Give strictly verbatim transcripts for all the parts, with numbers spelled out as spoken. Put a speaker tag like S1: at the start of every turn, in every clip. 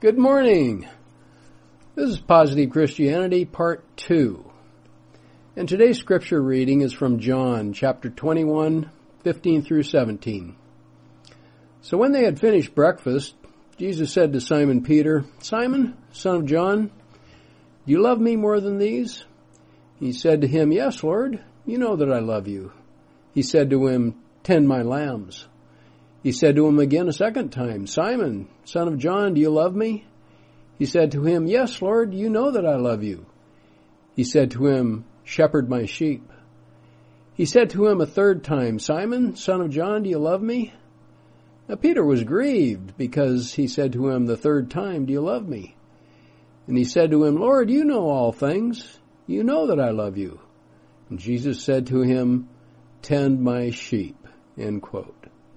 S1: Good morning. This is Positive Christianity, Part two. And today's scripture reading is from John, chapter twenty-one, fifteen through seventeen. So when they had finished breakfast, Jesus said to Simon Peter, "Simon, son of John, do you love me more than these?" He said to him, "Yes, Lord, you know that I love you." He said to him, "Tend my lambs." He said to him again a second time, "Simon, son of John, do you love me?" He said to him, "Yes, Lord, you know that I love you." He said to him, "Shepherd my sheep." He said to him a third time, "Simon, son of John, do you love me?" Now Peter was grieved because he said to him the third time, "Do you love me?" And he said to him, "Lord, you know all things. You know that I love you." And Jesus said to him, "Tend my sheep." End quote.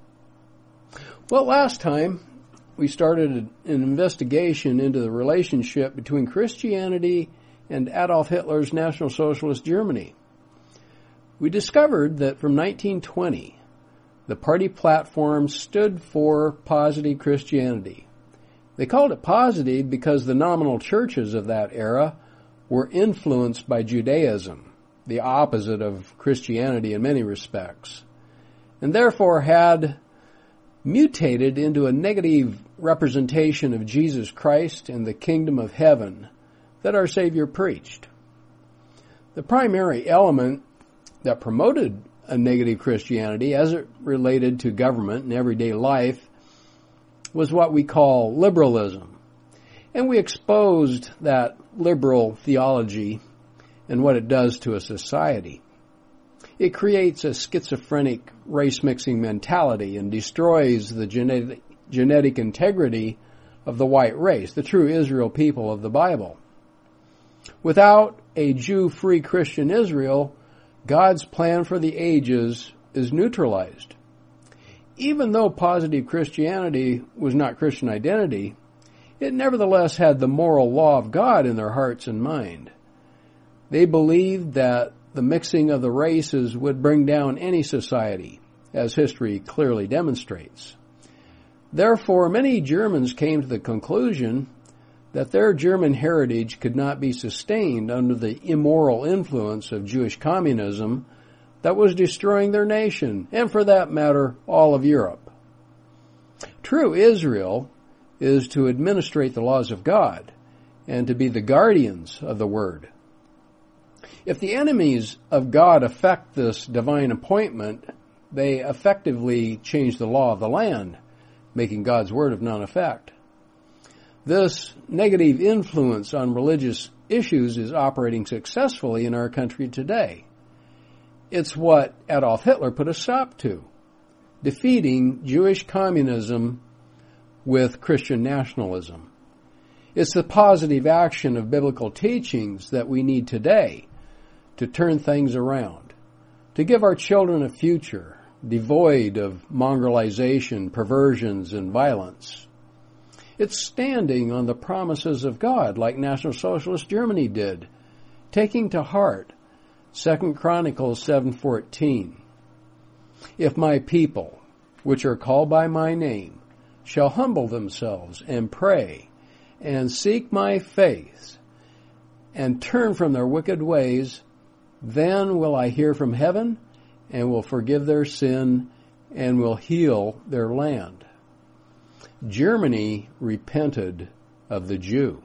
S1: Well, last time we started an investigation into the relationship between Christianity and Adolf Hitler's National Socialist Germany. We discovered that from nineteen twenty, the party platform stood for positive Christianity. They called it positive because the nominal churches of that era were influenced by Judaism, the opposite of Christianity in many respects, and therefore had mutated into a negative representation of Jesus Christ and the kingdom of heaven that our Savior preached. The primary element that promoted a negative Christianity as it related to government and everyday life was what we call liberalism. And we exposed that liberal theology and what it does to a society. It creates a schizophrenic race-mixing mentality and destroys the genetic, genetic integrity of the white race, the true Israel people of the Bible. Without a Jew-free Christian Israel, God's plan for the ages is neutralized. Even though positive Christianity was not Christian identity, it nevertheless had the moral law of God in their hearts and mind. They believed that the mixing of the races would bring down any society, as history clearly demonstrates. Therefore, many Germans came to the conclusion that their German heritage could not be sustained under the immoral influence of Jewish communism that was destroying their nation, and for that matter, all of Europe. True Israel is to administrate the laws of God and to be the guardians of the Word. If the enemies of God affect this divine appointment, they effectively change the law of the land, making God's word of none effect. This negative influence on religious issues is operating successfully in our country today. It's what Adolf Hitler put a stop to, defeating Jewish communism with Christian nationalism. It's the positive action of biblical teachings that we need today to turn things around, to give our children a future devoid of mongrelization, perversions, and violence. It's standing on the promises of God like National Socialist Germany did, taking to heart Second Chronicles seven fourteen. "If my people, which are called by my name, shall humble themselves and pray and seek my face and turn from their wicked ways, then will I hear from heaven and will forgive their sin and will heal their land." Germany repented of the Jew.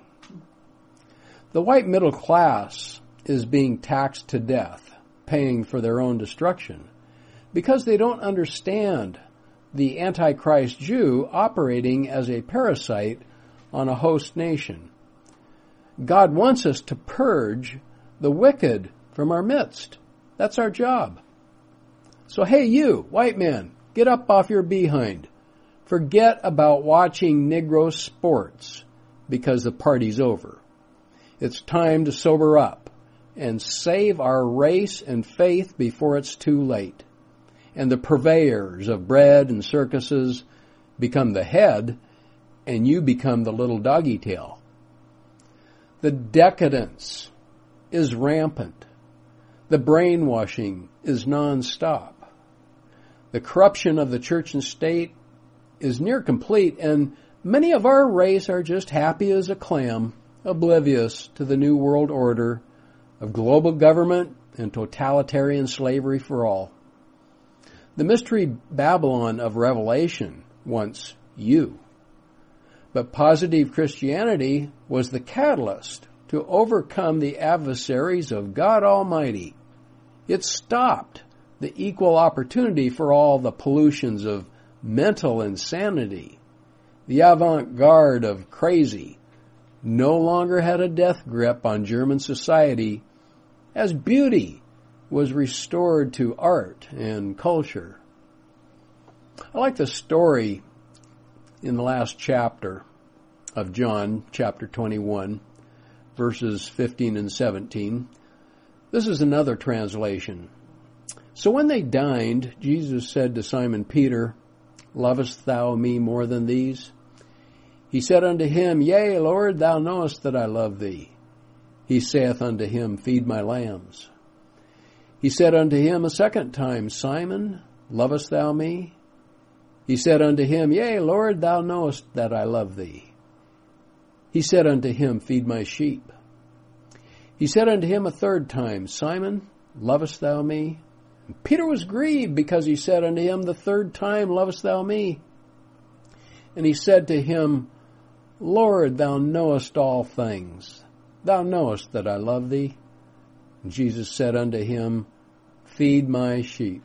S1: The white middle class is being taxed to death, paying for their own destruction, because they don't understand the Antichrist Jew operating as a parasite on a host nation. God wants us to purge the wicked from our midst. That's our job. So hey you, white man, get up off your behind. Forget about watching Negro sports because the party's over. It's time to sober up and save our race and faith before it's too late. And the purveyors of bread and circuses become the head and you become the little doggy tail. The decadence is rampant. The brainwashing is nonstop. The corruption of the church and state is near complete, and Many of our race are just happy as a clam, oblivious to the new world order of global government and totalitarian slavery for all. The mystery Babylon of Revelation wants you. But positive Christianity was the catalyst to overcome the adversaries of God Almighty. It stopped the equal opportunity for all the pollutions of mental insanity. The avant-garde of crazy no longer had a death grip on German society as beauty was restored to art and culture. I like the story in the last chapter of John, chapter twenty-one, verses fifteen and seventeen. This is another translation. So when they dined, Jesus said to Simon Peter, Lovest thou me more than these? He said unto him, Yea, Lord, thou knowest that I love thee. He saith unto him, Feed my lambs. He said unto him a second time, Simon, lovest thou me? He said unto him, Yea, Lord, thou knowest that I love thee. He said unto him, Feed my sheep. He said unto him a third time, Simon, lovest thou me? And Peter was grieved because he said unto him the third time, Lovest thou me? And he said to him, Lord, thou knowest all things. Thou knowest that I love thee. And Jesus said unto him, Feed my sheep.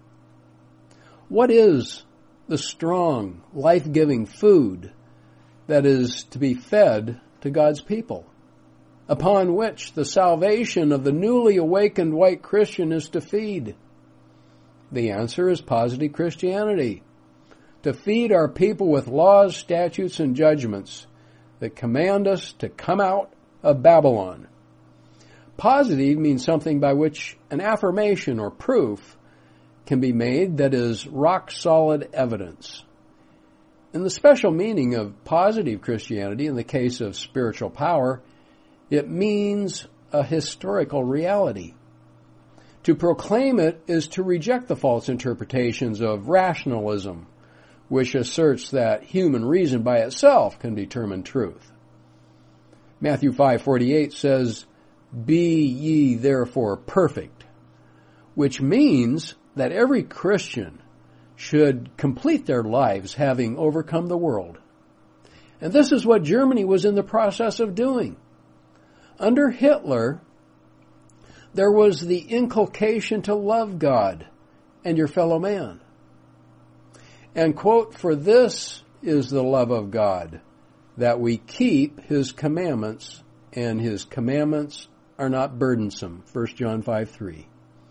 S1: What is the strong, life-giving food that is to be fed to God's people, upon which the salvation of the newly awakened white Christian is to feed? The answer is positive Christianity, to feed our people with laws, statutes, and judgments that command us to come out of Babylon. Positive means something by which an affirmation or proof can be made that is rock-solid evidence. In the special meaning of positive Christianity, in the case of spiritual power, it means a historical reality. To proclaim it is to reject the false interpretations of rationalism, which asserts that human reason by itself can determine truth. Matthew five forty-eight says, Be ye therefore perfect, which means that every Christian should complete their lives having overcome the world. And this is what Germany was in the process of doing. Under Hitler, there was the inculcation to love God and your fellow man. And quote, For this is the love of God, that we keep His commandments, and His commandments are not burdensome. First John five three.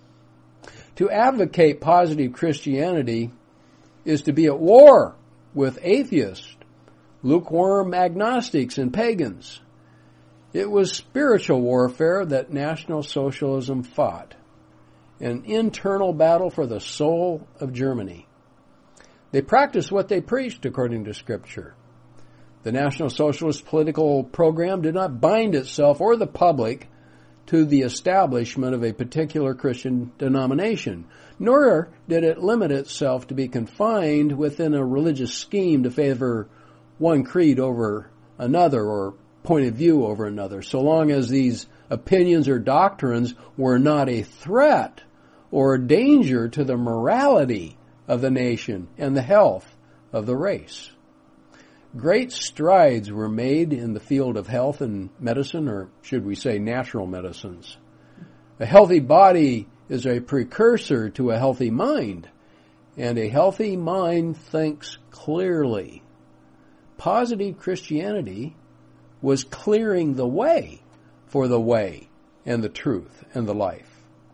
S1: To advocate positive Christianity is to be at war with atheists, lukewarm agnostics, and pagans. It was spiritual warfare that National Socialism fought, an internal battle for the soul of Germany. They practiced what they preached according to Scripture. The National Socialist political program did not bind itself or the public to the establishment of a particular Christian denomination, nor did it limit itself to be confined within a religious scheme to favor one creed over another or point of view over another, so long as these opinions or doctrines were not a threat or a danger to the morality of the nation and the health of the race. Great strides were made in the field of health and medicine, or should we say natural medicines. A healthy body is a precursor to a healthy mind, and a healthy mind thinks clearly. Positive Christianity was clearing the way for the way and the truth and the life.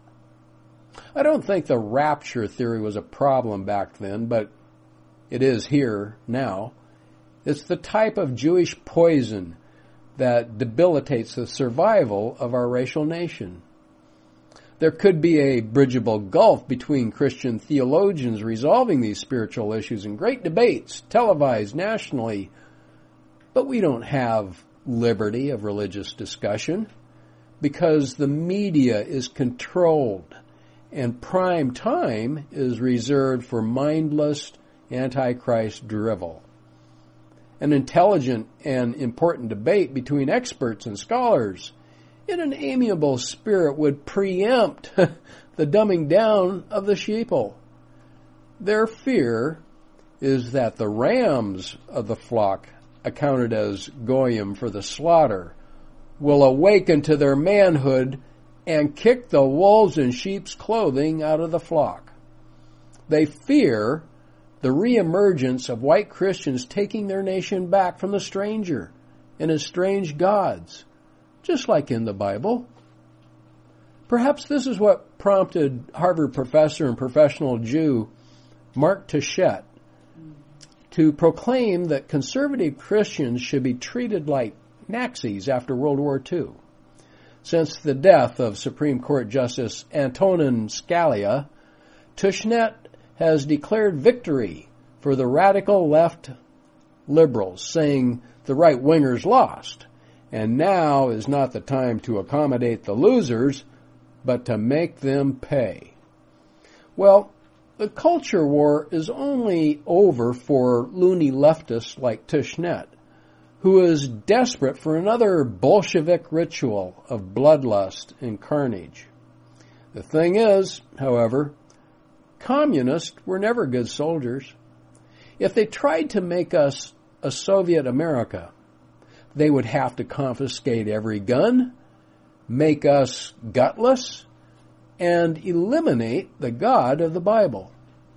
S1: I don't think the rapture theory was a problem back then, but it is here now. It's the type of Jewish poison that debilitates the survival of our racial nation. There could be a bridgeable gulf between Christian theologians resolving these spiritual issues in great debates, televised nationally, but we don't have liberty of religious discussion because the media is controlled and prime time is reserved for mindless antichrist drivel. an intelligent and important debate between experts and scholars in an amiable spirit would preempt the dumbing down of the sheeple. Their fear is that the rams of the flock, accounted as goyim for the slaughter, will awaken to their manhood and kick the wolves in sheep's clothing out of the flock. They fear the reemergence of white Christians taking their nation back from the stranger and his strange gods, just like in the Bible. Perhaps this is what prompted Harvard professor and professional Jew Mark Touchette to proclaim that conservative Christians should be treated like Nazis after World War Two. Since the death of Supreme Court Justice Antonin Scalia, Touchette has declared victory for the radical left liberals, saying the right-wingers lost, and now is not the time to accommodate the losers, but to make them pay. Well, the culture war is only over for loony leftists like Touchette, who is desperate for another Bolshevik ritual of bloodlust and carnage. The thing is, however, communists were never good soldiers. If they tried to make us a Soviet America, they would have to confiscate every gun, make us gutless, and eliminate the God of the Bible.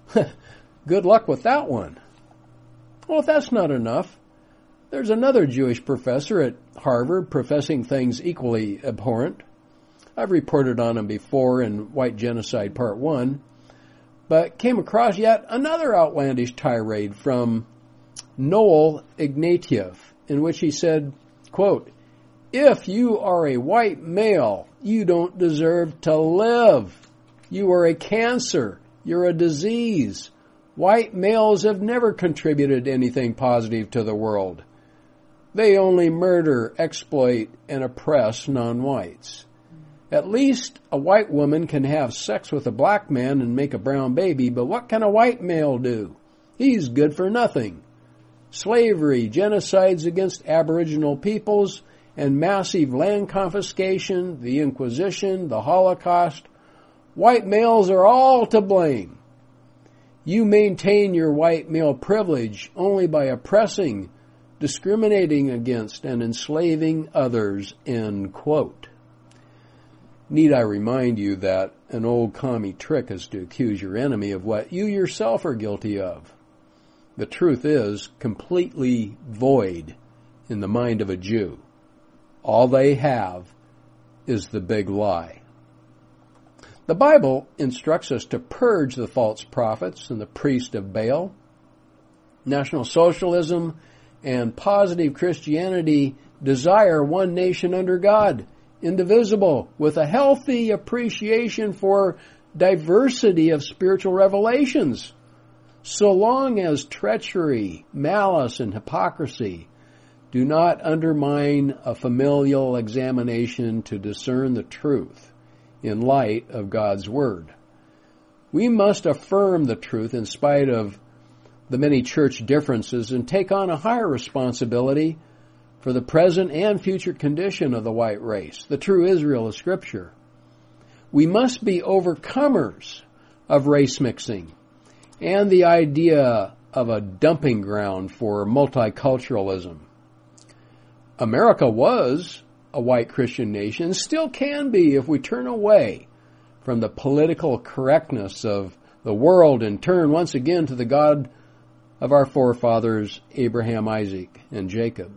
S1: Good luck with that one. Well, if that's not enough, there's another Jewish professor at Harvard professing things equally abhorrent. I've reported on him before in White Genocide Part one, but came across yet another outlandish tirade from Noel Ignatieff, in which he said, quote, "If you are a white male, you don't deserve to live. You are a cancer. You're a disease. White males have never contributed anything positive to the world. They only murder, exploit, and oppress non-whites. At least a white woman can have sex with a black man and make a brown baby, but what can a white male do? He's good for nothing. Slavery, genocides against Aboriginal peoples, and massive land confiscation, the Inquisition, the Holocaust. White males are all to blame. You maintain your white male privilege only by oppressing, discriminating against, and enslaving others," end quote. Need I remind you that an old commie trick is to accuse your enemy of what you yourself are guilty of? The truth is completely void in the mind of a Jew. All they have is the big lie. The Bible instructs us to purge the false prophets and the priest of Baal. National Socialism and positive Christianity desire one nation under God, indivisible, with a healthy appreciation for diversity of spiritual revelations, so long as treachery, malice, and hypocrisy do not undermine a familial examination to discern the truth in light of God's Word. We must affirm the truth in spite of the many church differences and take on a higher responsibility for the present and future condition of the white race, the true Israel of Scripture. We must be overcomers of race mixing and the idea of a dumping ground for multiculturalism. America was a white Christian nation, still can be if we turn away from the political correctness of the world and turn once again to the God of our forefathers, Abraham, Isaac, and Jacob.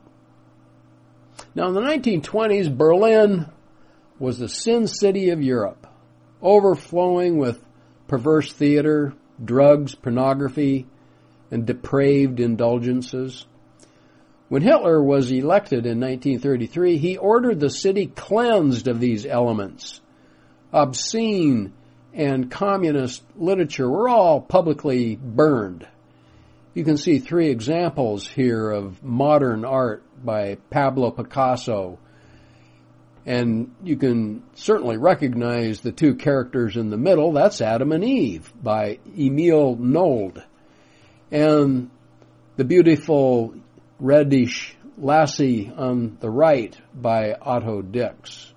S1: Now, in the nineteen twenties, Berlin was the sin city of Europe, overflowing with perverse theater, drugs, pornography, and depraved indulgences. When Hitler was elected in nineteen thirty-three, he ordered the city cleansed of these elements. Obscene and communist literature were all publicly burned. You can see three examples here of modern art by Pablo Picasso, and you can certainly recognize the two characters in the middle. That's Adam and Eve by Emile Nolde. And the beautiful reddish lassie on the right by Otto Dix.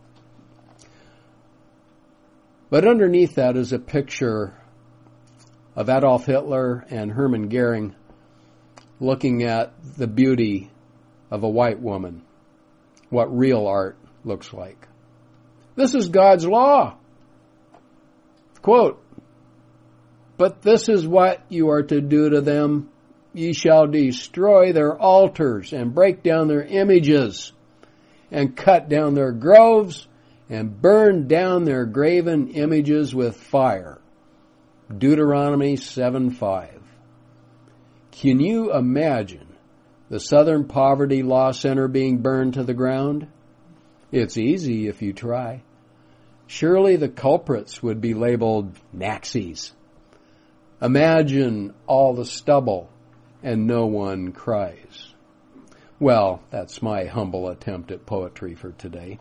S1: But underneath that is a picture of Adolf Hitler and Hermann Goering looking at the beauty of a white woman, what real art looks like. This is God's law. Quote, "But this is what you are to do to them. Ye shall destroy their altars and break down their images and cut down their groves and burn down their graven images with fire." Deuteronomy seven five. Can you imagine the Southern Poverty Law Center being burned to the ground? It's easy if you try. Surely the culprits would be labeled Nazis. Imagine all the stubble and no one cries. Well, that's my humble attempt at poetry for today.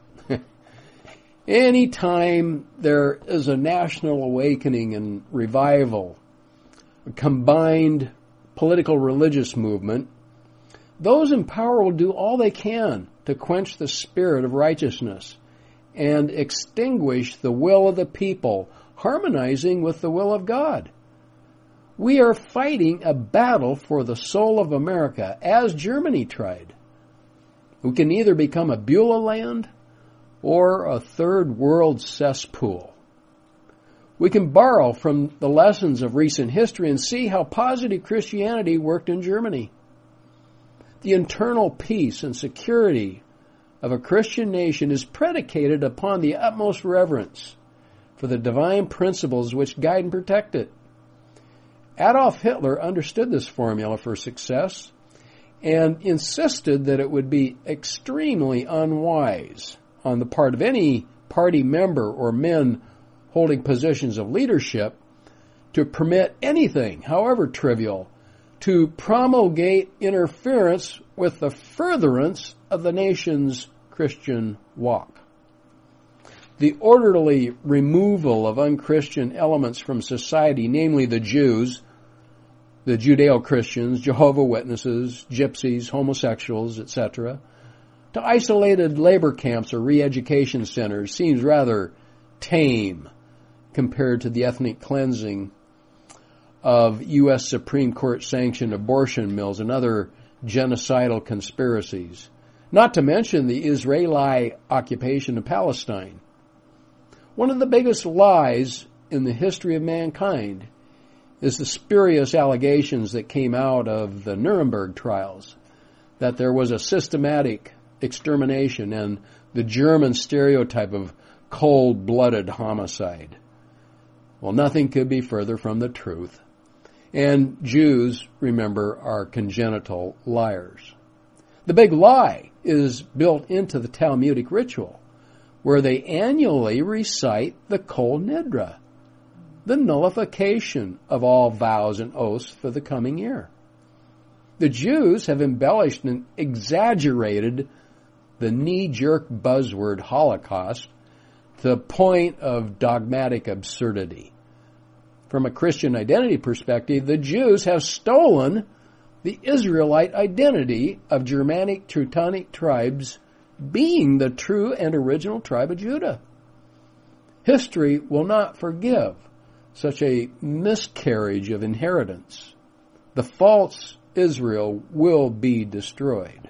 S1: Anytime there is a national awakening and revival, a combined political religious movement, those in power will do all they can to quench the spirit of righteousness and extinguish the will of the people, harmonizing with the will of God. We are fighting a battle for the soul of America, as Germany tried. We can either become a Beulah land or a third world cesspool. We can borrow from the lessons of recent history and see how positive Christianity worked in Germany. The internal peace and security of a Christian nation is predicated upon the utmost reverence for the divine principles which guide and protect it. Adolf Hitler understood this formula for success and insisted that it would be extremely unwise on the part of any party member or men holding positions of leadership to permit anything, however trivial, to promulgate interference with the furtherance of the nation's Christian walk. The orderly removal of unchristian elements from society, namely the Jews, the Judeo-Christians, Jehovah's Witnesses, gypsies, homosexuals, et cetera, to isolated labor camps or re-education centers seems rather tame compared to the ethnic cleansing of U S Supreme Court-sanctioned abortion mills and other genocidal conspiracies, not to mention the Israeli occupation of Palestine. One of the biggest lies in the history of mankind is the spurious allegations that came out of the Nuremberg trials, that there was a systematic extermination and the German stereotype of cold-blooded homicide. Well, nothing could be further from the truth. And Jews, remember, are congenital liars. The big lie is built into the Talmudic ritual, where they annually recite the Kol Nidre, the nullification of all vows and oaths for the coming year. The Jews have embellished and exaggerated the knee-jerk buzzword Holocaust to the point of dogmatic absurdity. From a Christian identity perspective, the Jews have stolen the Israelite identity of Germanic Teutonic tribes being the true and original tribe of Judah. History will not forgive such a miscarriage of inheritance. The false Israel will be destroyed.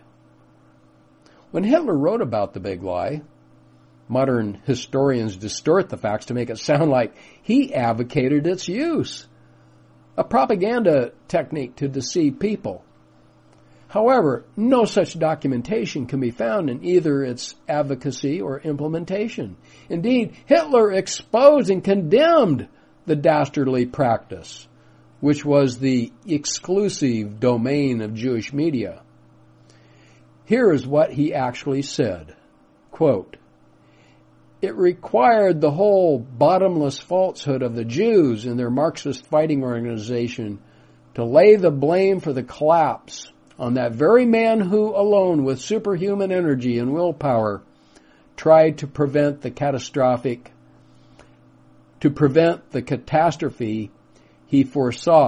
S1: When Hitler wrote about the big lie, modern historians distort the facts to make it sound like he advocated its use, a propaganda technique to deceive people. However, no such documentation can be found in either its advocacy or implementation. Indeed, Hitler exposed and condemned the dastardly practice, which was the exclusive domain of Jewish media. Here is what he actually said, quote, "It required the whole bottomless falsehood of the Jews and their Marxist fighting organization to lay the blame for the collapse on that very man who alone with superhuman energy and willpower tried to prevent the catastrophic, to prevent the catastrophe he foresaw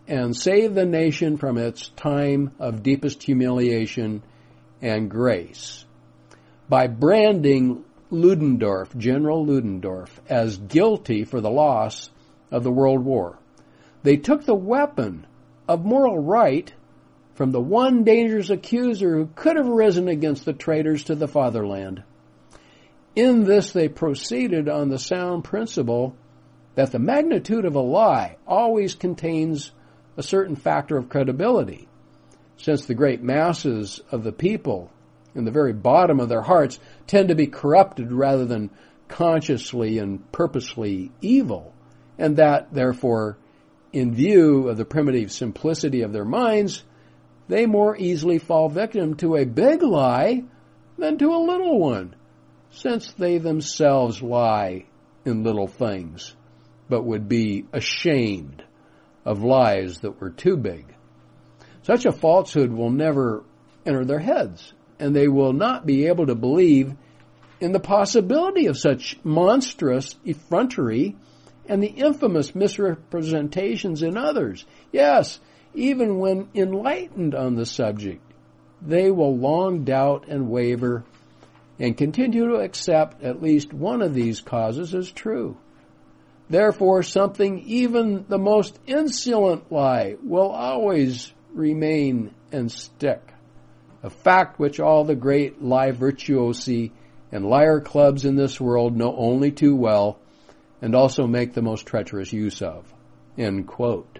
S1: and save the nation from its time of deepest humiliation and grace by branding Ludendorff, General Ludendorff, as guilty for the loss of the World War. They took the weapon of moral right from the one dangerous accuser who could have risen against the traitors to the fatherland. In this they proceeded on the sound principle that the magnitude of a lie always contains a certain factor of credibility, since the great masses of the people in the very bottom of their hearts tend to be corrupted rather than consciously and purposely evil, and that, therefore, in view of the primitive simplicity of their minds, they more easily fall victim to a big lie than to a little one, since they themselves lie in little things, but would be ashamed of lies that were too big. Such a falsehood will never enter their heads, and they will not be able to believe in the possibility of such monstrous effrontery and the infamous misrepresentations in others. Yes, even when enlightened on the subject, they will long doubt and waver and continue to accept at least one of these causes as true. Therefore, something, even the most insolent lie, will always remain and stick, a fact which all the great lie virtuosi and liar clubs in this world know only too well and also make the most treacherous use of. End quote.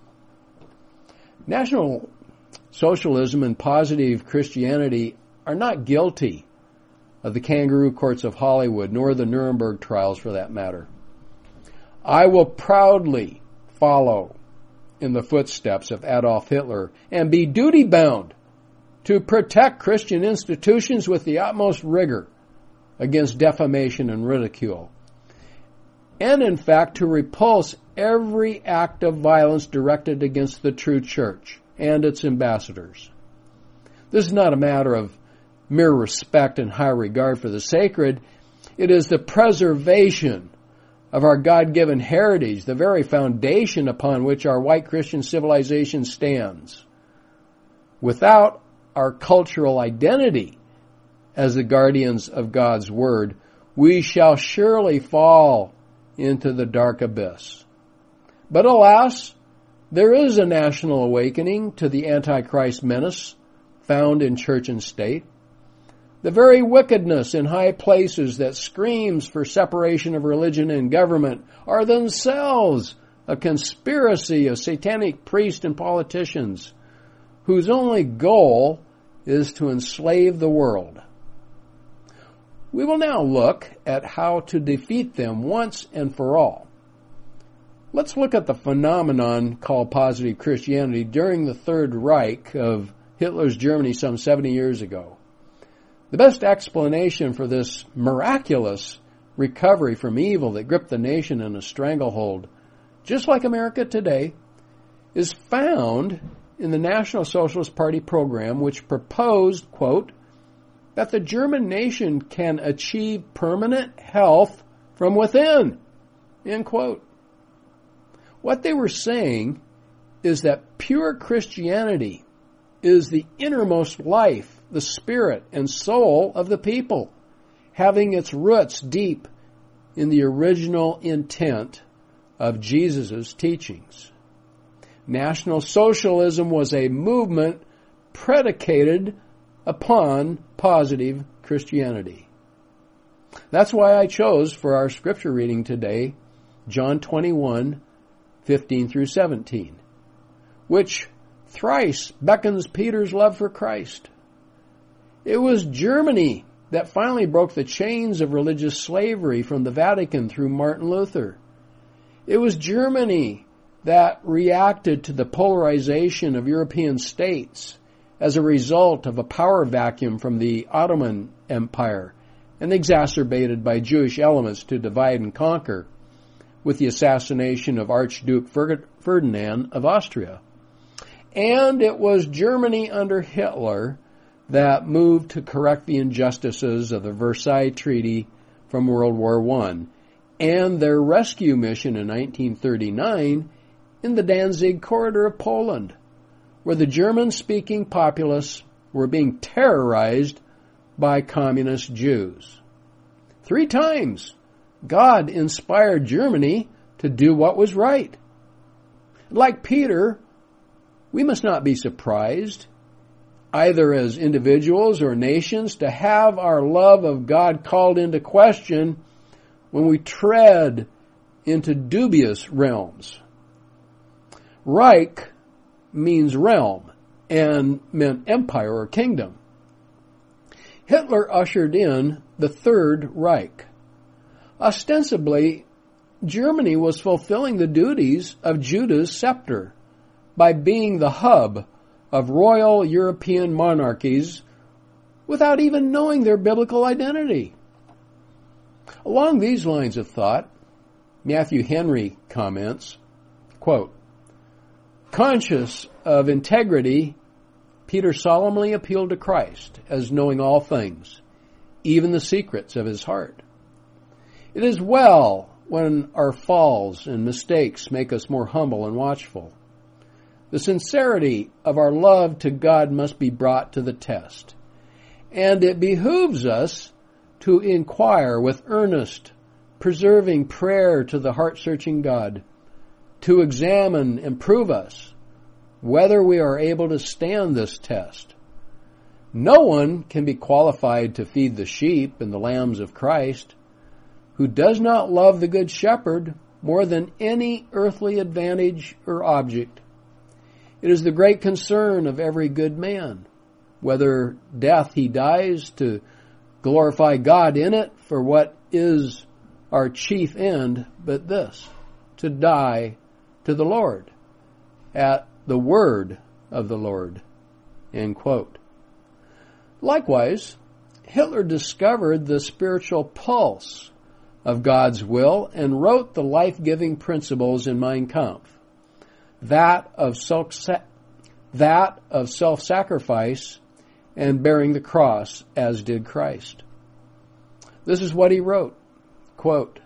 S1: National Socialism and positive Christianity are not guilty of the kangaroo courts of Hollywood, nor the Nuremberg trials for that matter. I will proudly follow in the footsteps of Adolf Hitler and be duty-bound to protect Christian institutions with the utmost rigor against defamation and ridicule, and in fact to repulse every act of violence directed against the true church and its ambassadors. This is not a matter of mere respect and high regard for the sacred. It is the preservation of our God-given heritage, the very foundation upon which our white Christian civilization stands. Without our cultural identity as the guardians of God's Word, we shall surely fall into the dark abyss. But alas, there is a national awakening to the Antichrist menace found in church and state. The very wickedness in high places that screams for separation of religion and government are themselves a conspiracy of satanic priests and politicians whose only goal is to enslave the world. We will now look at how to defeat them once and for all. Let's look at the phenomenon called positive Christianity during the Third Reich of Hitler's Germany some seventy years ago. The best explanation for this miraculous recovery from evil that gripped the nation in a stranglehold, just like America today, is found in the National Socialist Party program, which proposed, quote, that the German nation can achieve permanent health from within, end quote. What they were saying is that pure Christianity is the innermost life, the spirit and soul of the people, having its roots deep in the original intent of Jesus' teachings. National Socialism was a movement predicated upon positive Christianity. That's why I chose for our scripture reading today John twenty-one, fifteen through seventeen, which thrice beckons Peter's love for Christ. It was Germany that finally broke the chains of religious slavery from the Vatican through Martin Luther. It was Germany that reacted to the polarization of European states as a result of a power vacuum from the Ottoman Empire and exacerbated by Jewish elements to divide and conquer with the assassination of Archduke Ferdinand of Austria. And it was Germany under Hitler that moved to correct the injustices of the Versailles Treaty from World War One and their rescue mission in nineteen thirty-nine in the Danzig corridor of Poland, where the German-speaking populace were being terrorized by communist Jews. Three times, God inspired Germany to do what was right. Like Peter, we must not be surprised, either as individuals or nations, to have our love of God called into question when we tread into dubious realms. Reich means realm and meant empire or kingdom. Hitler ushered in the Third Reich. Ostensibly, Germany was fulfilling the duties of Judah's scepter by being the hub of royal European monarchies without even knowing their biblical identity. Along these lines of thought, Matthew Henry comments, quote, conscious of integrity, Peter solemnly appealed to Christ as knowing all things, even the secrets of his heart. It is well when our falls and mistakes make us more humble and watchful. The sincerity of our love to God must be brought to the test, and it behooves us to inquire with earnest, persevering prayer to the heart-searching God, to examine and prove us whether we are able to stand this test. No one can be qualified to feed the sheep and the lambs of Christ who does not love the Good Shepherd more than any earthly advantage or object. It is the great concern of every good man, whether death he dies to glorify God in it for what is our chief end, but this, to die to the Lord at the word of the Lord. End quote. Likewise, Hitler discovered the spiritual pulse of God's will and wrote the life-giving principles in Mein Kampf, that of self that of self-sacrifice and bearing the cross as did Christ. This is what he wrote, quote,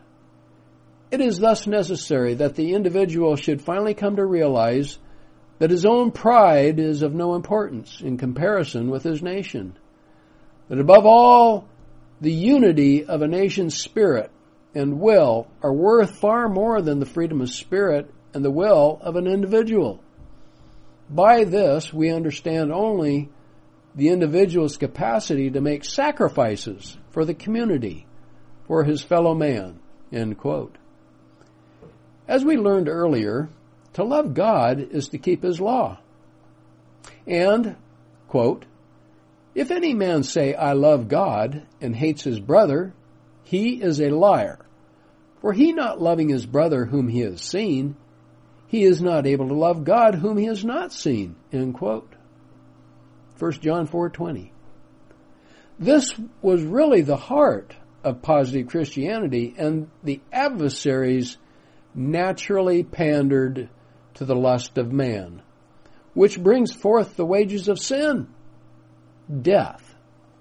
S1: it is thus necessary that the individual should finally come to realize that his own pride is of no importance in comparison with his nation, that above all, the unity of a nation's spirit and will are worth far more than the freedom of spirit and the will of an individual. By this, we understand only the individual's capacity to make sacrifices for the community, for his fellow man, end quote. As we learned earlier, to love God is to keep his law. And, quote, if any man say, I love God, and hates his brother, he is a liar. For he not loving his brother whom he has seen, he is not able to love God whom he has not seen, end quote. First John four twenty. This was really the heart of positive Christianity, and the adversaries naturally pandered to the lust of man, which brings forth the wages of sin, death.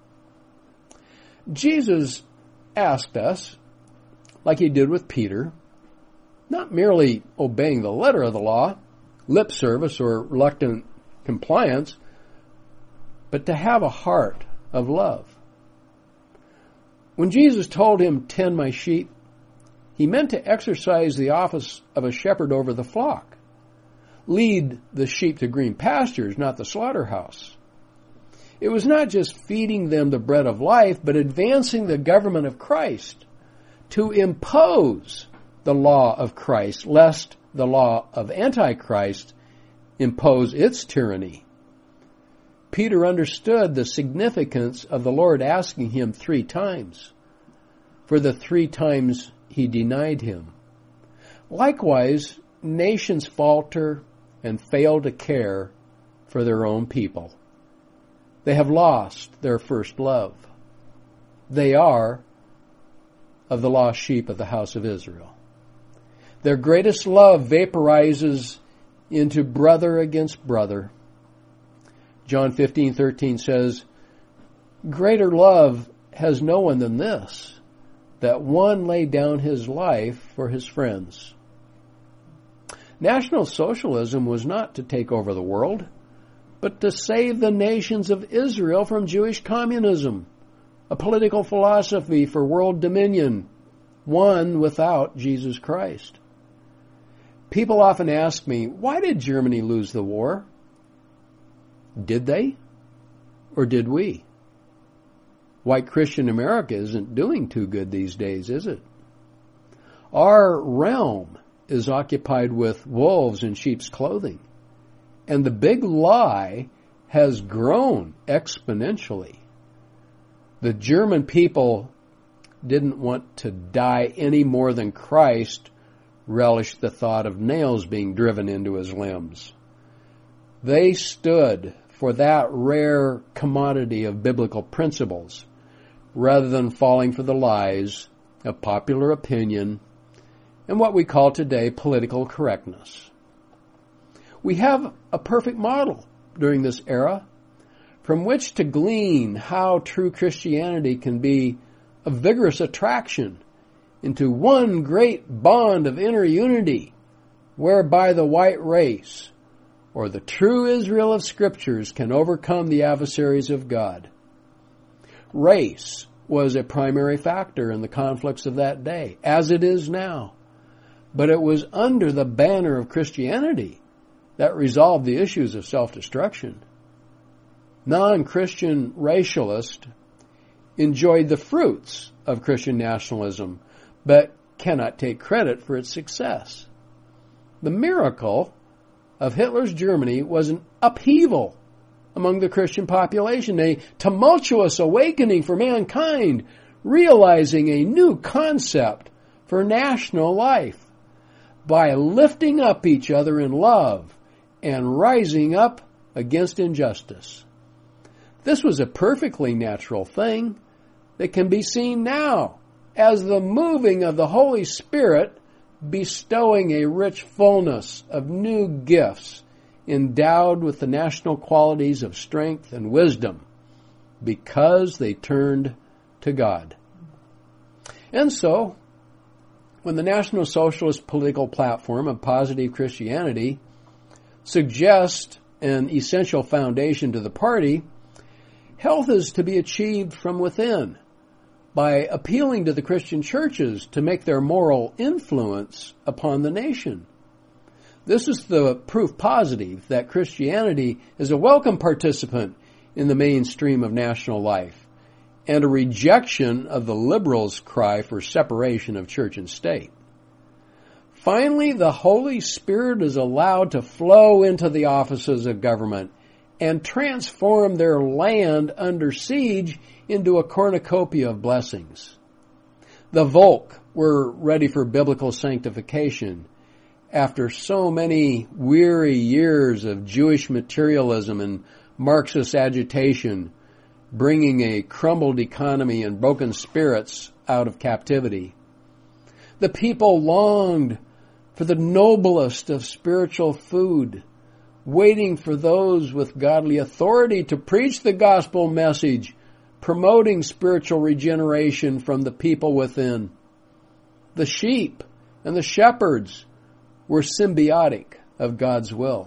S1: Jesus asked us, like he did with Peter, not merely obeying the letter of the law, lip service or reluctant compliance, but to have a heart of love. When Jesus told him, tend my sheep, he meant to exercise the office of a shepherd over the flock. Lead the sheep to green pastures, not the slaughterhouse. It was not just feeding them the bread of life, but advancing the government of Christ to impose the law of Christ, lest the law of Antichrist impose its tyranny. Peter understood the significance of the Lord asking him three times for the three times he denied him. Likewise, nations falter and fail to care for their own people. They have lost their first love. They are of the lost sheep of the house of Israel. Their greatest love vaporizes into brother against brother. John fifteen thirteen says, greater love has no one than this, that one lay down his life for his friends. National Socialism was not to take over the world, but to save the nations of Israel from Jewish communism, a political philosophy for world dominion, one without Jesus Christ. People often ask me, why did Germany lose the war? Did they? Or did we? White Christian America isn't doing too good these days, is it? Our realm is occupied with wolves in sheep's clothing, and the big lie has grown exponentially. The German people didn't want to die any more than Christ relished the thought of nails being driven into his limbs. They stood for that rare commodity of biblical principles, rather than falling for the lies of popular opinion and what we call today political correctness. We have a perfect model during this era from which to glean how true Christianity can be a vigorous attraction into one great bond of inner unity, whereby the white race, or the true Israel of Scriptures, can overcome the adversaries of God. Race was a primary factor in the conflicts of that day, as it is now. But it was under the banner of Christianity that resolved the issues of self-destruction. Non-Christian racialists enjoyed the fruits of Christian nationalism, but cannot take credit for its success. The miracle of Hitler's Germany was an upheaval among the Christian population, a tumultuous awakening for mankind, realizing a new concept for national life by lifting up each other in love and rising up against injustice. This was a perfectly natural thing that can be seen now as the moving of the Holy Spirit bestowing a rich fullness of new gifts endowed with the national qualities of strength and wisdom because they turned to God. And so, when the National Socialist political platform of Positive Christianity suggests an essential foundation to the party, health is to be achieved from within by appealing to the Christian churches to make their moral influence upon the nation. This is the proof positive that Christianity is a welcome participant in the mainstream of national life, and a rejection of the liberals' cry for separation of church and state. Finally, the Holy Spirit is allowed to flow into the offices of government and transform their land under siege into a cornucopia of blessings. The Volk were ready for biblical sanctification after so many weary years of Jewish materialism and Marxist agitation, bringing a crumbled economy and broken spirits out of captivity. The people longed for the noblest of spiritual food, waiting for those with godly authority to preach the gospel message, promoting spiritual regeneration from the people within. The sheep and the shepherds were symbiotic of God's will.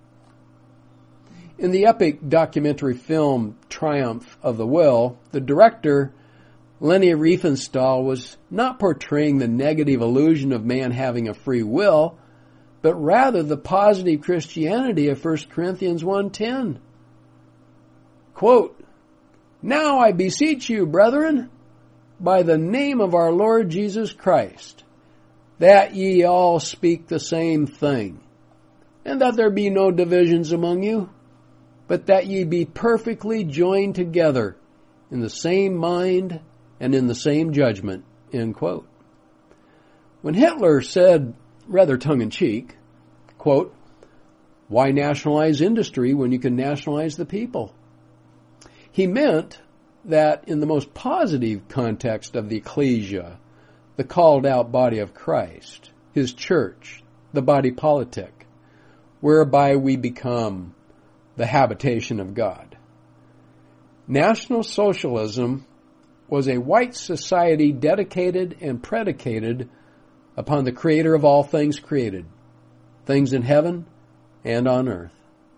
S1: In the epic documentary film Triumph of the Will, the director, Leni Riefenstahl, was not portraying the negative illusion of man having a free will, but rather the positive Christianity of First Corinthians one ten. Quote, "Now I beseech you, brethren, by the name of our Lord Jesus Christ, that ye all speak the same thing, and that there be no divisions among you, but that ye be perfectly joined together in the same mind and in the same judgment." End quote. When Hitler said, rather tongue-in-cheek, quote, "Why nationalize industry when you can nationalize the people?" he meant that in the most positive context of the ecclesia, the called-out body of Christ, his church, the body politic, whereby we become the habitation of God. National Socialism was a white society dedicated and predicated upon the Creator of all things created. things in heaven and on earth.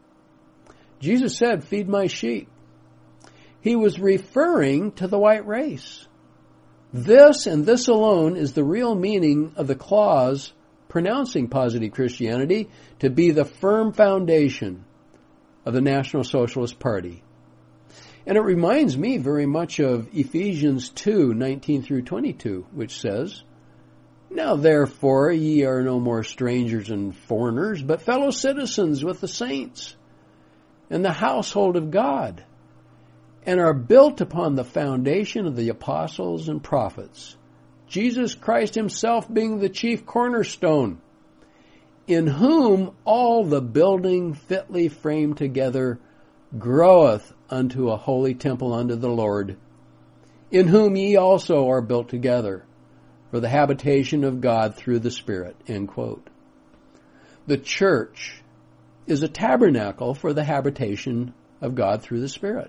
S1: Jesus said, feed my sheep. He was referring to the white race. This and this alone is the real meaning of the clause pronouncing positive Christianity to be the firm foundation of the National Socialist Party. And it reminds me very much of Ephesians two, nineteen through twenty-two, which says, Now therefore ye are no more strangers and foreigners, but fellow citizens with the saints, and the household of God, and are built upon the foundation of the apostles and prophets, Jesus Christ himself being the chief cornerstone, in whom all the building fitly framed together groweth unto a holy temple unto the Lord, in whom ye also are built together for the habitation of God through the Spirit. End quote. The church is a tabernacle for the habitation of God through the Spirit.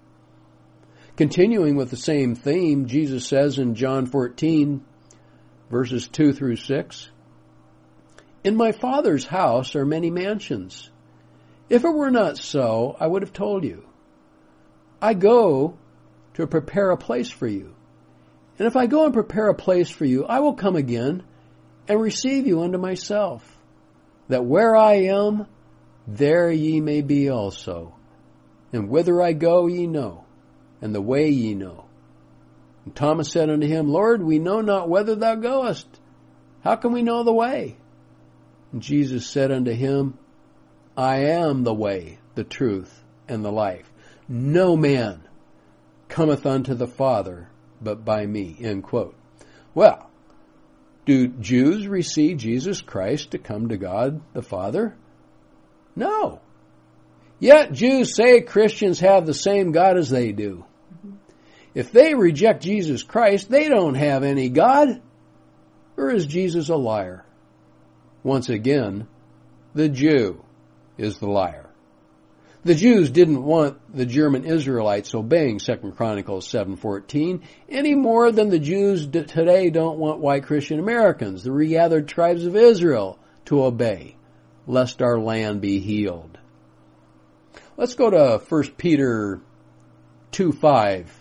S1: Continuing with the same theme, Jesus says in John fourteen, verses two through six, In my Father's house are many mansions. If it were not so, I would have told you. I go to prepare a place for you. And if I go and prepare a place for you, I will come again and receive you unto myself, that where I am, there ye may be also. And whither I go ye know, and the way ye know. And Thomas said unto him, Lord, we know not whither thou goest. How can we know the way? And Jesus said unto him, I am the way, the truth, and the life. No man cometh unto the Father but by me. End quote. Well, do Jews receive Jesus Christ to come to God the Father? No. Yet Jews say Christians have the same God as they do. If they reject Jesus Christ, they don't have any God. Or is Jesus a liar? Once again, the Jew is the liar. The Jews didn't want the German Israelites obeying Second Chronicles seven fourteen any more than the Jews today don't want white Christian Americans, the regathered tribes of Israel, to obey, lest our land be healed. Let's go to First Peter two five.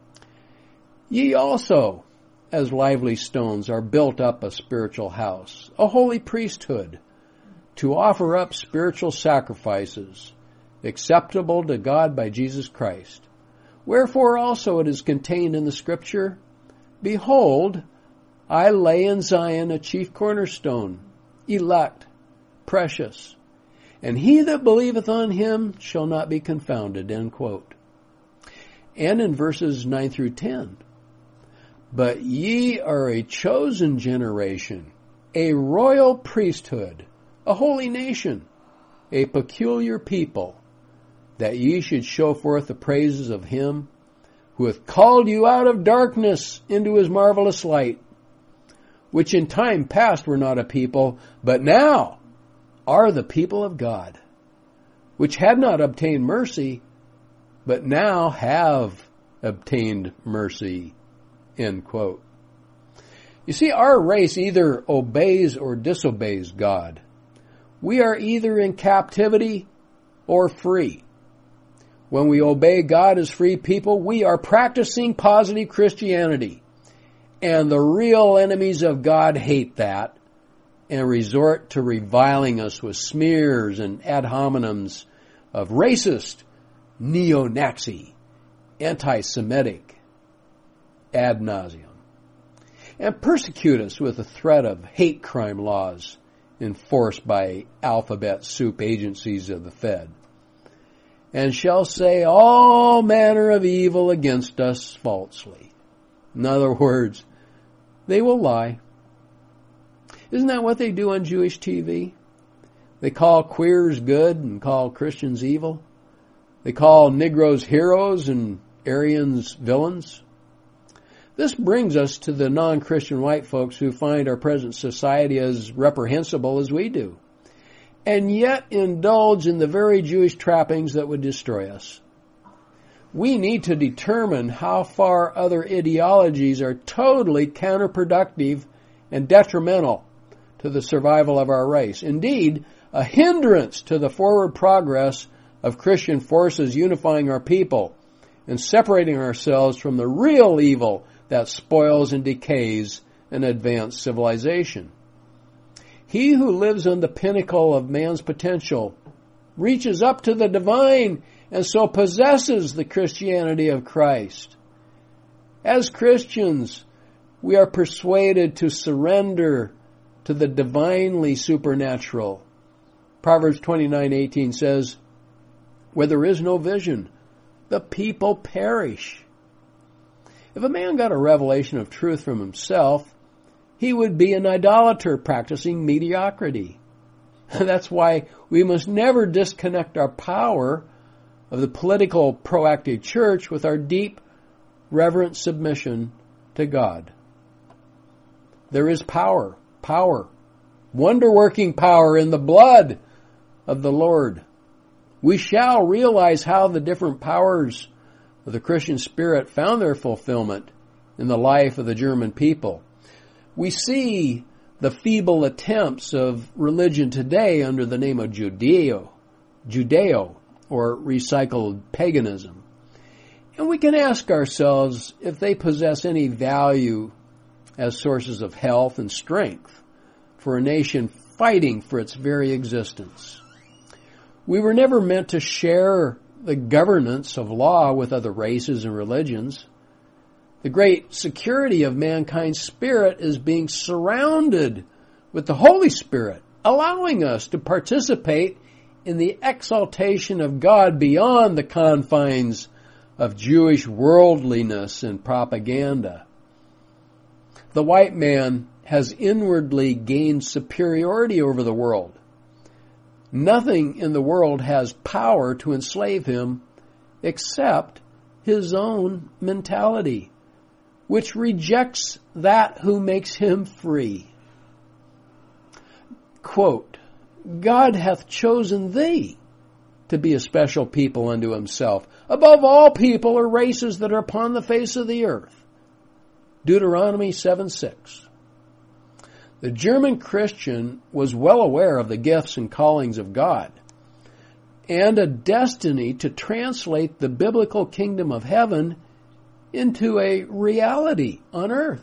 S1: Ye also, as lively stones, are built up a spiritual house, a holy priesthood, to offer up spiritual sacrifices, acceptable to God by Jesus Christ. Wherefore also it is contained in the Scripture, Behold, I lay in Zion a chief cornerstone, elect, precious, and he that believeth on him shall not be confounded. End quote. And in verses nine through ten, But ye are a chosen generation, a royal priesthood, a holy nation, a peculiar people, that ye should show forth the praises of him who hath called you out of darkness into his marvelous light, which in time past were not a people, but now are the people of God, which had not obtained mercy, but now have obtained mercy. End quote. You see, our race either obeys or disobeys God. We are either in captivity or free. When we obey God as free people, we are practicing positive Christianity. And the real enemies of God hate that and resort to reviling us with smears and ad hominems of racist, neo-Nazi, anti-Semitic, ad nauseum, and persecute us with the threat of hate crime laws enforced by alphabet soup agencies of the Fed, and shall say all manner of evil against us falsely. In other words, they will lie. Isn't that what they do on Jewish T V? They call queers good and call Christians evil. They call Negroes heroes and Aryans villains. This brings us to the non-Christian white folks who find our present society as reprehensible as we do, and yet indulge in the very Jewish trappings that would destroy us. We need to determine how far other ideologies are totally counterproductive and detrimental to the survival of our race. Indeed, a hindrance to the forward progress of Christian forces unifying our people and separating ourselves from the real evil that spoils and decays an advanced civilization. He who lives on the pinnacle of man's potential reaches up to the divine and so possesses the Christianity of Christ. As Christians, we are persuaded to surrender to the divinely supernatural. Proverbs twenty-nine eighteen says, "Where there is no vision, the people perish." If a man got a revelation of truth from himself, he would be an idolater practicing mediocrity. That's why we must never disconnect our power of the political proactive church with our deep, reverent submission to God. There is power, power, wonder-working power in the blood of the Lord. We shall realize how the different powers of the Christian spirit found their fulfillment in the life of the German people. We see the feeble attempts of religion today under the name of Judeo, Judeo, or recycled paganism. And we can ask ourselves if they possess any value as sources of health and strength for a nation fighting for its very existence. We were never meant to share the governance of law with other races and religions. The great security of mankind's spirit is being surrounded with the Holy Spirit, allowing us to participate in the exaltation of God beyond the confines of Jewish worldliness and propaganda. The white man has inwardly gained superiority over the world. Nothing in the world has power to enslave him except his own mentality, which rejects that who makes him free. Quote, "God hath chosen thee to be a special people unto himself, above all people or races that are upon the face of the earth." Deuteronomy seven six. The German Christian was well aware of the gifts and callings of God and a destiny to translate the biblical kingdom of heaven into a reality on earth.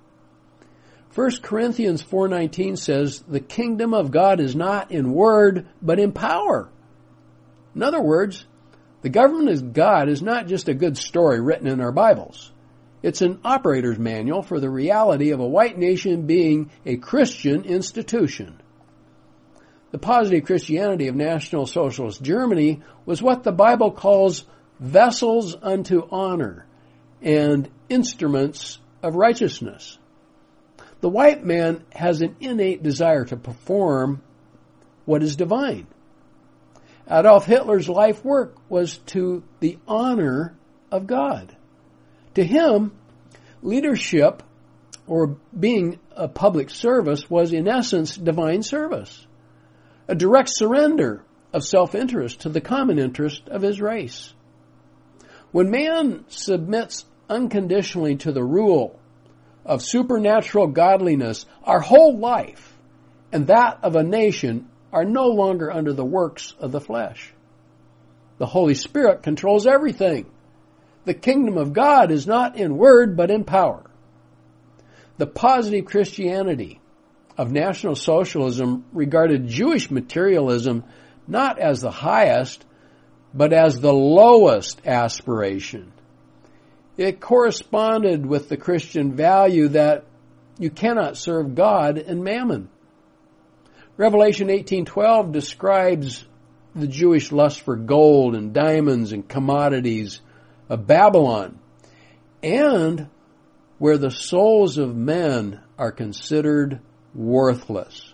S1: First Corinthians four nineteen says, "The kingdom of God is not in word, but in power." In other words, the government of God is not just a good story written in our Bibles. It's an operator's manual for the reality of a white nation being a Christian institution. The positive Christianity of National Socialist Germany was what the Bible calls vessels unto honor and instruments of righteousness. The white man has an innate desire to perform what is divine. Adolf Hitler's life work was to the honor of God. To him, leadership, or being a public service, was in essence divine service, a direct surrender of self-interest to the common interest of his race. When man submits unconditionally to the rule of supernatural godliness, our whole life and that of a nation are no longer under the works of the flesh. The Holy Spirit controls everything. The kingdom of God is not in word, but in power. The positive Christianity of National Socialism regarded Jewish materialism not as the highest, but as the lowest aspiration. It corresponded with the Christian value that you cannot serve God and mammon. Revelation eighteen twelve describes the Jewish lust for gold and diamonds and commodities of Babylon, and where the souls of men are considered worthless.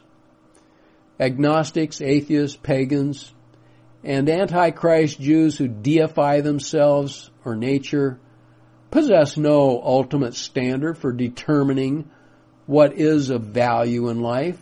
S1: Agnostics, atheists, pagans, and antichrist Jews who deify themselves or nature possess no ultimate standard for determining what is of value in life.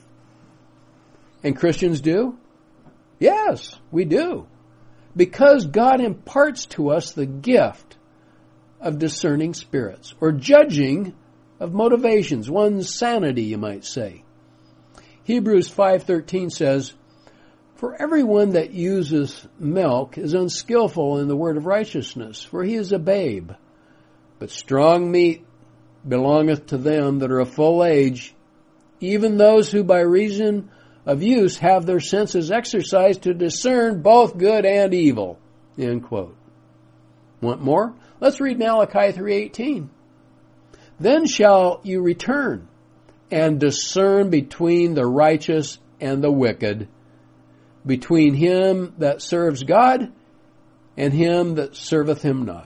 S1: And Christians do? Yes, we do. Because God imparts to us the gift of discerning spirits, or judging of motivations, one's sanity, you might say. Hebrews five thirteen says, "For everyone that uses milk is unskillful in the word of righteousness, for he is a babe. But strong meat belongeth to them that are of full age, even those who by reason of use have their senses exercised to discern both good and evil." End quote. Want more? Let's read Malachi three eighteen. "Then shall you return and discern between the righteous and the wicked, between him that serves God and him that serveth him not."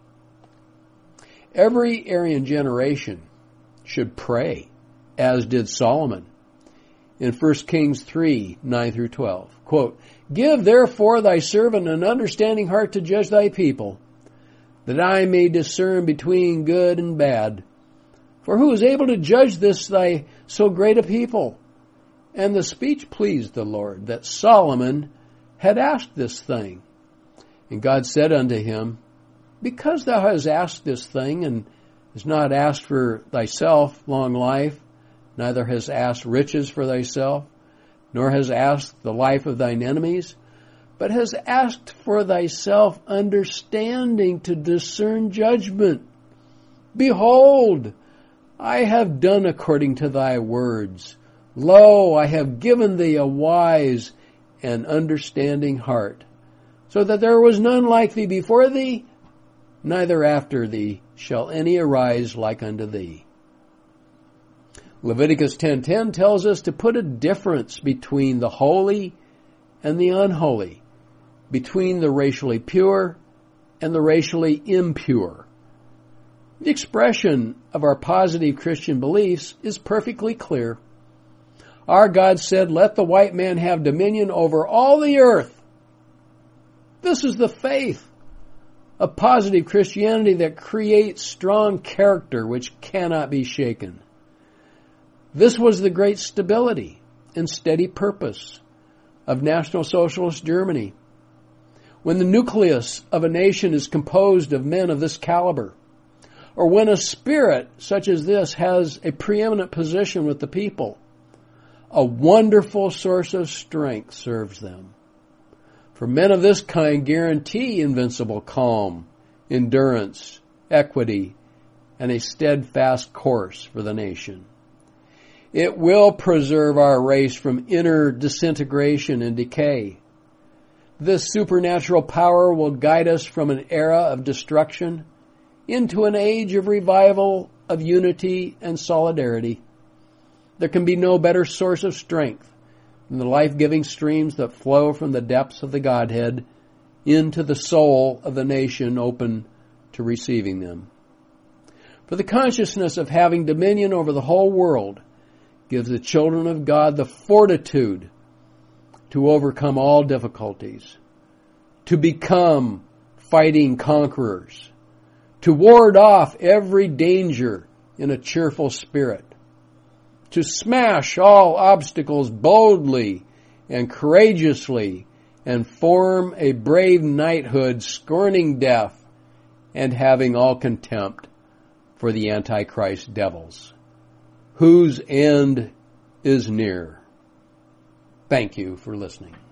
S1: Every Aryan generation should pray, as did Solomon in First Kings three, nine through twelve. Quote, "Give therefore thy servant an understanding heart to judge thy people, that I may discern between good and bad. For who is able to judge this thy so great a people?" And the speech pleased the Lord, that Solomon had asked this thing. And God said unto him, "Because thou hast asked this thing, and hast not asked for thyself long life, neither hast asked riches for thyself, nor hast asked the life of thine enemies, but hast asked for thyself understanding to discern judgment. Behold, I have done according to thy words. Lo, I have given thee a wise and understanding heart, so that there was none like thee before thee, neither after thee shall any arise like unto thee." Leviticus ten ten tells us to put a difference between the holy and the unholy, between the racially pure and the racially impure. The expression of our positive Christian beliefs is perfectly clear. Our God said, "Let the white man have dominion over all the earth." This is the faith of positive Christianity that creates strong character which cannot be shaken. This was the great stability and steady purpose of National Socialist Germany. When the nucleus of a nation is composed of men of this caliber, or when a spirit such as this has a preeminent position with the people, a wonderful source of strength serves them. For men of this kind guarantee invincible calm, endurance, equity, and a steadfast course for the nation. It will preserve our race from inner disintegration and decay. This supernatural power will guide us from an era of destruction into an age of revival, of unity and solidarity. There can be no better source of strength than the life-giving streams that flow from the depths of the Godhead into the soul of the nation open to receiving them. For the consciousness of having dominion over the whole world gives the children of God the fortitude to overcome all difficulties, to become fighting conquerors, to ward off every danger in a cheerful spirit, to smash all obstacles boldly and courageously, and form a brave knighthood scorning death and having all contempt for the Antichrist devils, whose end is near. Thank you for listening.